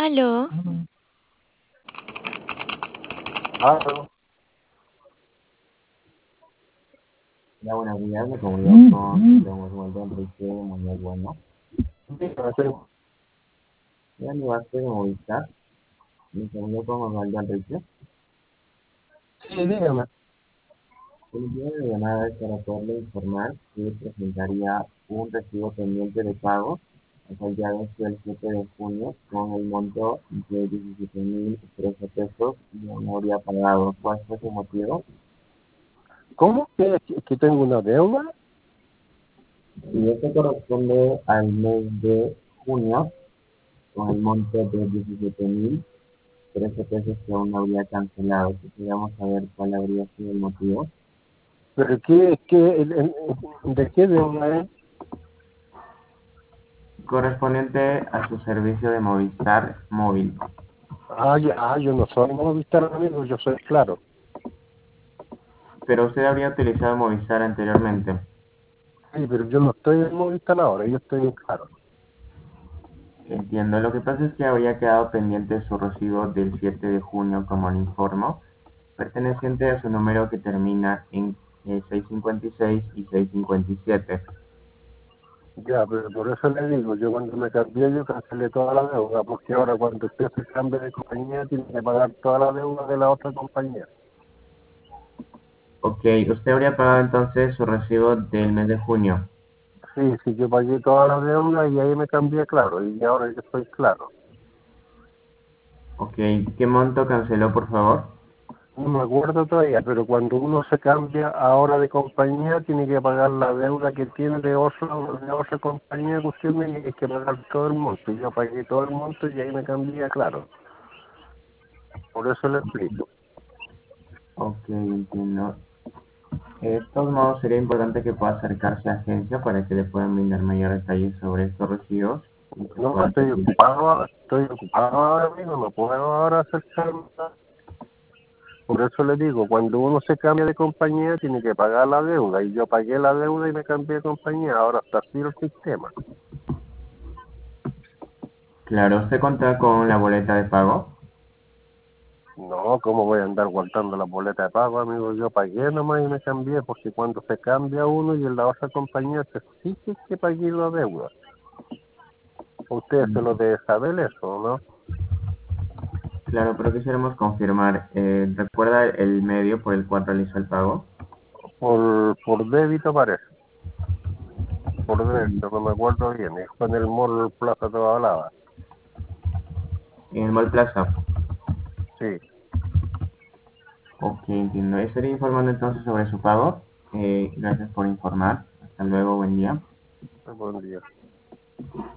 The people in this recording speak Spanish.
Aló, Aló. Ya, buenos días, me comunico con don Oswaldo Enrique Muñoz Bueno. Dígame, sí. Ya mi base de Movistar, me comunico con Oswaldo Enrique. Sí, dígame. El día de llamada es para poderle informar que presentaría un recibo pendiente de pago hasta el día 7 de junio con el monto de 17.013 pesos y no habría pagado. ¿Cuál fue su motivo? ¿Cómo? ¿Que tengo una deuda? Y esto corresponde al mes de junio con el monto de 17.013 pesos que aún no habría cancelado. Queríamos saber cuál habría sido el motivo. ¿Pero de qué deuda es? Correspondiente a su servicio de Movistar móvil. Yo no soy Movistar, amigo, yo soy Claro. Pero usted habría utilizado Movistar anteriormente. Sí, pero yo no estoy en Movistar ahora, yo estoy en Claro. Entiendo. Lo que pasa es que habría quedado pendiente su recibo del 7 de junio, como le informo, perteneciente a su número que termina en 656 y 657. Ya, pero por eso le digo, yo cuando me cambié yo cancelé toda la deuda, porque ahora cuando usted se cambia de compañía tiene que pagar toda la deuda de la otra compañía. Ok, usted habría pagado entonces su recibo del mes de junio. Sí, sí, yo pagué toda la deuda y ahí me cambié a Claro, y ahora yo estoy Claro. Ok, ¿qué monto canceló, por favor? No me acuerdo todavía, pero cuando uno se cambia ahora de compañía, tiene que pagar la deuda que tiene de otra compañía que usted me hay que pagar todo el monto. Yo pagué todo el monto y ahí me cambié, claro. Por eso le explico. Ok, entiendo. De todos modos, sería importante que pueda acercarse a agencia para que le puedan brindar mayor detalle sobre estos recibos y que No, puedan seguir. estoy ocupado ahora mismo, no puedo ahora acercarme. Por eso le digo, cuando uno se cambia de compañía, tiene que pagar la deuda. Y yo pagué la deuda y me cambié de compañía. Ahora está así el sistema. Claro, ¿usted cuenta con la boleta de pago? No, ¿cómo voy a andar guardando la boleta de pago, amigo? Yo pagué nomás y me cambié, porque cuando se cambia uno y en la otra compañía se exige que pague la deuda. Usted se Mm, lo debe saber eso, ¿no? claro, pero quisiéramos confirmar. ¿Recuerda el medio por el cual realizó el pago? Por débito parece, por Mm, débito, no me acuerdo bien. Fue en el Mall Plaza Toda Lava. en el Mall Plaza. Sí, Ok, entiendo. Estaría informando entonces sobre su pago. Gracias por informar. Hasta luego, buen día. buen día.